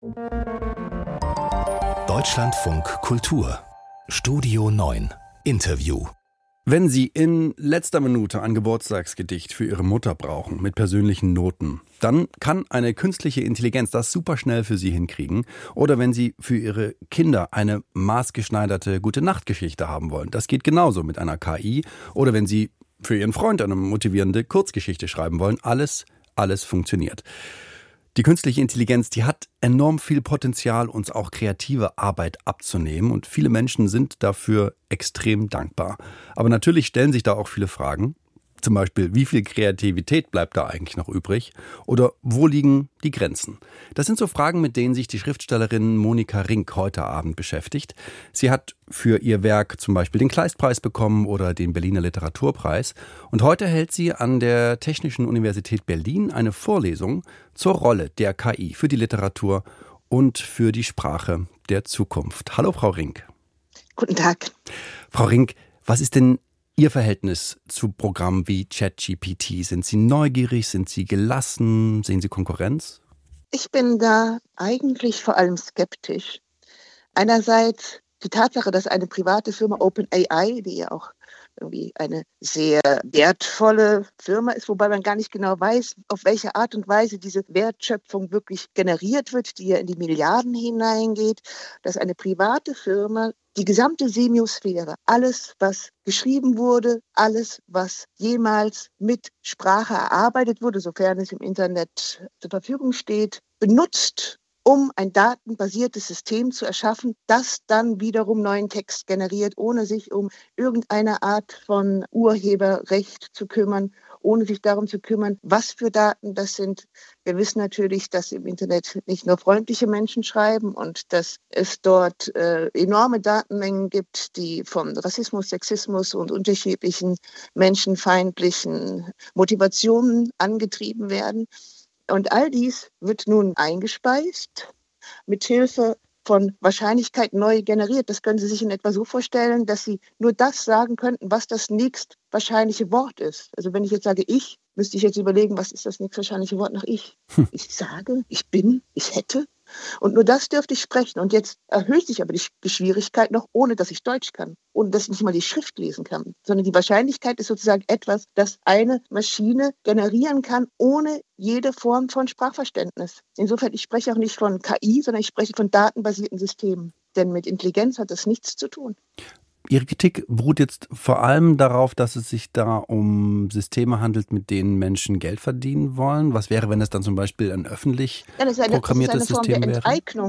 Deutschlandfunk Kultur Studio 9 Interview. Wenn Sie in letzter Minute ein Geburtstagsgedicht für Ihre Mutter brauchen, mit persönlichen Noten, dann kann eine künstliche Intelligenz das superschnell für Sie hinkriegen. Oder wenn Sie für Ihre Kinder eine maßgeschneiderte Gute-Nacht-Geschichte haben wollen, das geht genauso mit einer KI. Oder wenn Sie für Ihren Freund eine motivierende Kurzgeschichte schreiben wollen, alles funktioniert. Die künstliche Intelligenz, die hat enorm viel Potenzial, uns auch kreative Arbeit abzunehmen. Und viele Menschen sind dafür extrem dankbar. Aber natürlich stellen sich da auch viele Fragen. Zum Beispiel, wie viel Kreativität bleibt da eigentlich noch übrig? Oder wo liegen die Grenzen? Das sind so Fragen, mit denen sich die Schriftstellerin Monika Rink heute Abend beschäftigt. Sie hat für ihr Werk zum Beispiel den Kleist-Preis bekommen oder den Berliner Literaturpreis. Und heute hält sie an der Technischen Universität Berlin eine Vorlesung zur Rolle der KI für die Literatur und für die Sprache der Zukunft. Hallo, Frau Rink. Guten Tag. Frau Rink, was ist denn Ihr Verhältnis zu Programmen wie ChatGPT? Sind Sie neugierig? Sind Sie gelassen? Sehen Sie Konkurrenz? Ich bin da eigentlich vor allem skeptisch. Einerseits die Tatsache, dass eine private Firma OpenAI, die ja auch irgendwie eine sehr wertvolle Firma ist, wobei man gar nicht genau weiß, auf welche Art und Weise diese Wertschöpfung wirklich generiert wird, die ja in die Milliarden hineingeht, dass eine private Firma die gesamte Semiosphäre, alles, was geschrieben wurde, alles, was jemals mit Sprache erarbeitet wurde, sofern es im Internet zur Verfügung steht, benutzt, um ein datenbasiertes System zu erschaffen, das dann wiederum neuen Text generiert, ohne sich um irgendeine Art von Urheberrecht zu kümmern, ohne sich darum zu kümmern, was für Daten das sind. Wir wissen natürlich, dass im Internet nicht nur freundliche Menschen schreiben und dass es dort enorme Datenmengen gibt, die vom Rassismus, Sexismus und unterschiedlichen menschenfeindlichen Motivationen angetrieben werden. Und all dies wird nun eingespeist, mit Hilfe von Wahrscheinlichkeit neu generiert. Das können Sie sich in etwa so vorstellen, dass Sie nur das sagen könnten, was das nächst wahrscheinliche Wort ist. Also wenn ich jetzt sage ich, müsste ich jetzt überlegen, was ist das nächst wahrscheinliche Wort nach ich? Ich sage, ich bin, ich hätte. Und nur das dürfte ich sprechen. Und jetzt erhöht sich aber die Schwierigkeit noch, ohne dass ich Deutsch kann, ohne dass ich nicht mal die Schrift lesen kann. Sondern die Wahrscheinlichkeit ist sozusagen etwas, das eine Maschine generieren kann, ohne jede Form von Sprachverständnis. Insofern, ich spreche auch nicht von KI, sondern ich spreche von datenbasierten Systemen. Denn mit Intelligenz hat das nichts zu tun. Ihre Kritik beruht jetzt vor allem darauf, dass es sich da um Systeme handelt, mit denen Menschen Geld verdienen wollen. Was wäre, wenn es dann zum Beispiel ein öffentlich programmiertes System wäre?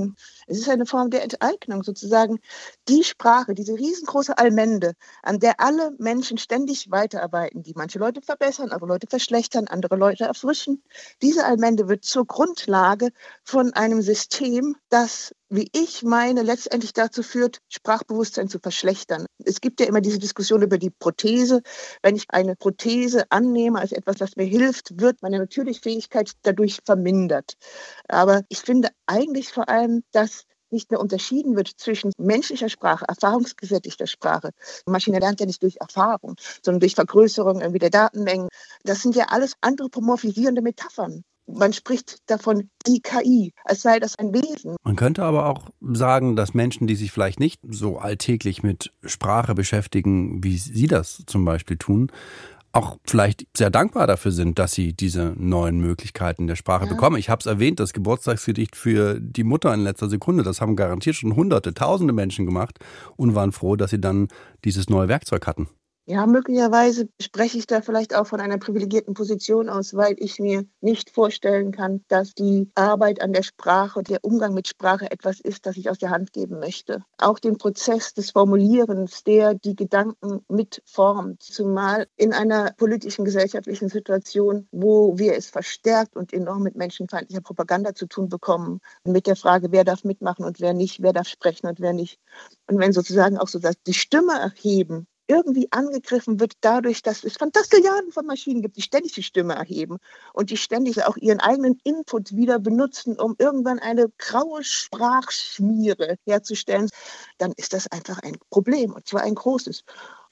Es ist eine Form der Enteignung, sozusagen die Sprache, diese riesengroße Allmende, an der alle Menschen ständig weiterarbeiten, die manche Leute verbessern, andere Leute verschlechtern, andere Leute erfrischen. Diese Allmende wird zur Grundlage von einem System, das, wie ich meine, letztendlich dazu führt, Sprachbewusstsein zu verschlechtern. Es gibt ja immer diese Diskussion über die Prothese. Wenn ich eine Prothese annehme als etwas, das mir hilft, wird meine natürliche Fähigkeit dadurch vermindert. Aber ich finde eigentlich vor allem, dass nicht mehr unterschieden wird zwischen menschlicher Sprache, erfahrungsgesättigter Sprache. Die Maschine lernt ja nicht durch Erfahrung, sondern durch Vergrößerung irgendwie der Datenmengen. Das sind ja alles anthropomorphisierende Metaphern. Man spricht davon die KI, als sei das ein Wesen. Man könnte aber auch sagen, dass Menschen, die sich vielleicht nicht so alltäglich mit Sprache beschäftigen, wie Sie das zum Beispiel tun, auch vielleicht sehr dankbar dafür sind, dass sie diese neuen Möglichkeiten der Sprache bekommen. Ich habe es erwähnt, das Geburtstagsgedicht für die Mutter in letzter Sekunde, das haben garantiert schon Hunderte, Tausende Menschen gemacht und waren froh, dass sie dann dieses neue Werkzeug hatten. Ja, möglicherweise spreche ich da vielleicht auch von einer privilegierten Position aus, weil ich mir nicht vorstellen kann, dass die Arbeit an der Sprache, der Umgang mit Sprache etwas ist, das ich aus der Hand geben möchte. Auch den Prozess des Formulierens, der die Gedanken mitformt, zumal in einer politischen, gesellschaftlichen Situation, wo wir es verstärkt und enorm mit menschenfeindlicher Propaganda zu tun bekommen, mit der Frage, wer darf mitmachen und wer nicht, wer darf sprechen und wer nicht. Und wenn sozusagen auch so die Stimme erheben irgendwie angegriffen wird dadurch, dass es Fantastilliarden von Maschinen gibt, die ständig die Stimme erheben und die ständig auch ihren eigenen Input wieder benutzen, um irgendwann eine graue Sprachschmiere herzustellen, dann ist das einfach ein Problem, und zwar ein großes.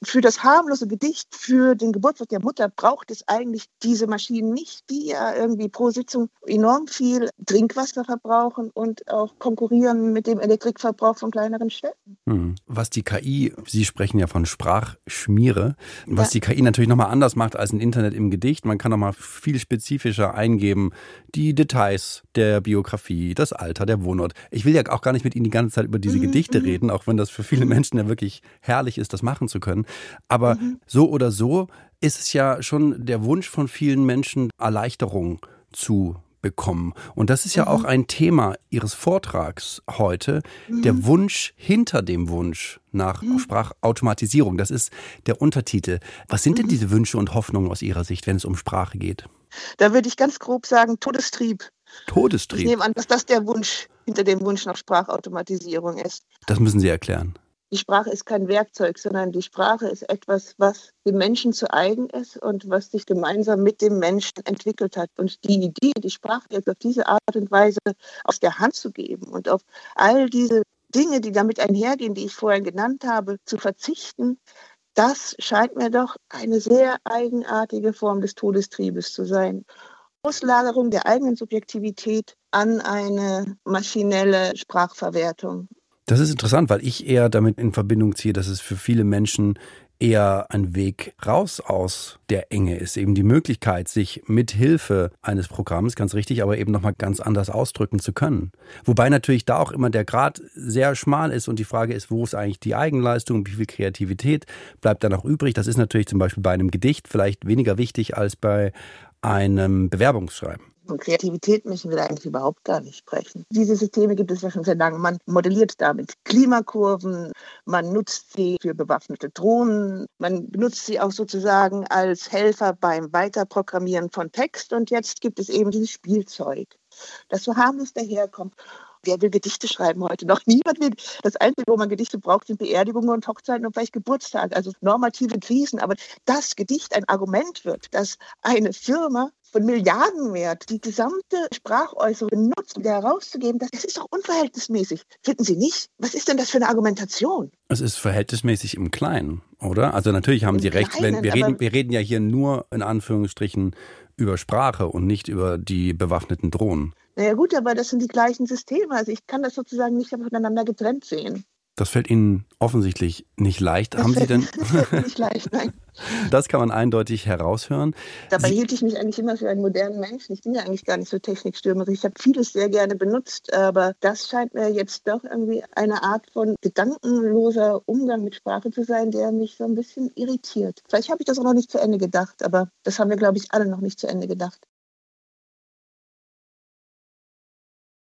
Für das harmlose Gedicht, für den Geburtstag der Mutter braucht es eigentlich diese Maschinen nicht, die ja irgendwie pro Sitzung enorm viel Trinkwasser verbrauchen und auch konkurrieren mit dem Elektrikverbrauch von kleineren Städten. Was die KI, Sie sprechen ja von Sprachschmiere, was die KI natürlich nochmal anders macht als ein Internet im Gedicht. Man kann nochmal viel spezifischer eingeben, die Details der Biografie, das Alter, der Wohnort. Ich will ja auch gar nicht mit Ihnen die ganze Zeit über diese Gedichte reden, auch wenn das für viele Menschen ja wirklich herrlich ist, das machen zu können. Aber so oder so ist es ja schon der Wunsch von vielen Menschen, Erleichterung zu bekommen. Und das ist ja auch ein Thema Ihres Vortrags heute, der Wunsch hinter dem Wunsch nach Sprachautomatisierung. Das ist der Untertitel. Was sind denn diese Wünsche und Hoffnungen aus Ihrer Sicht, wenn es um Sprache geht? Da würde ich ganz grob sagen, Todestrieb. Todestrieb? Ich nehme an, dass das der Wunsch hinter dem Wunsch nach Sprachautomatisierung ist. Das müssen Sie erklären. Die Sprache ist kein Werkzeug, sondern die Sprache ist etwas, was dem Menschen zu eigen ist und was sich gemeinsam mit dem Menschen entwickelt hat. Und die Idee, die Sprache jetzt auf diese Art und Weise aus der Hand zu geben und auf all diese Dinge, die damit einhergehen, die ich vorher genannt habe, zu verzichten, das scheint mir doch eine sehr eigenartige Form des Todestriebes zu sein. Auslagerung der eigenen Subjektivität an eine maschinelle Sprachverwertung. Das ist interessant, weil ich eher damit in Verbindung ziehe, dass es für viele Menschen eher ein Weg raus aus der Enge ist. Eben die Möglichkeit, sich mit Hilfe eines Programms, ganz richtig, aber eben nochmal ganz anders ausdrücken zu können. Wobei natürlich da auch immer der Grad sehr schmal ist und die Frage ist, wo ist eigentlich die Eigenleistung, wie viel Kreativität bleibt da noch übrig? Das ist natürlich zum Beispiel bei einem Gedicht vielleicht weniger wichtig als bei einem Bewerbungsschreiben. Von Kreativität müssen wir da eigentlich überhaupt gar nicht sprechen. Diese Systeme gibt es ja schon sehr lange. Man modelliert damit Klimakurven, man nutzt sie für bewaffnete Drohnen, man benutzt sie auch sozusagen als Helfer beim Weiterprogrammieren von Text. Und jetzt gibt es eben dieses Spielzeug, das so harmlos daherkommt. Wer will Gedichte schreiben heute noch? Niemand will. Das Einzige, wo man Gedichte braucht, sind Beerdigungen und Hochzeiten und vielleicht Geburtstage, also normative Krisen. Aber das Gedicht ein Argument wird, dass eine Firma von Milliardenwert die gesamte Sprachäußerung nutzt, um herauszugeben, das ist doch unverhältnismäßig. Finden Sie nicht? Was ist denn das für eine Argumentation? Es ist verhältnismäßig im Kleinen, oder? Also natürlich haben Sie recht, wir reden ja hier nur in Anführungsstrichen über Sprache und nicht über die bewaffneten Drohnen. Naja gut, aber das sind die gleichen Systeme. Also ich kann das sozusagen nicht voneinander getrennt sehen. Das fällt Ihnen offensichtlich nicht leicht. Das fällt mir nicht leicht, nein. Das kann man eindeutig heraushören. Dabei hielt ich mich eigentlich immer für einen modernen Menschen. Ich bin ja eigentlich gar nicht so technikstürmerisch. Ich habe vieles sehr gerne benutzt, aber das scheint mir jetzt doch irgendwie eine Art von gedankenloser Umgang mit Sprache zu sein, der mich so ein bisschen irritiert. Vielleicht habe ich das auch noch nicht zu Ende gedacht, aber das haben wir, glaube ich, alle noch nicht zu Ende gedacht.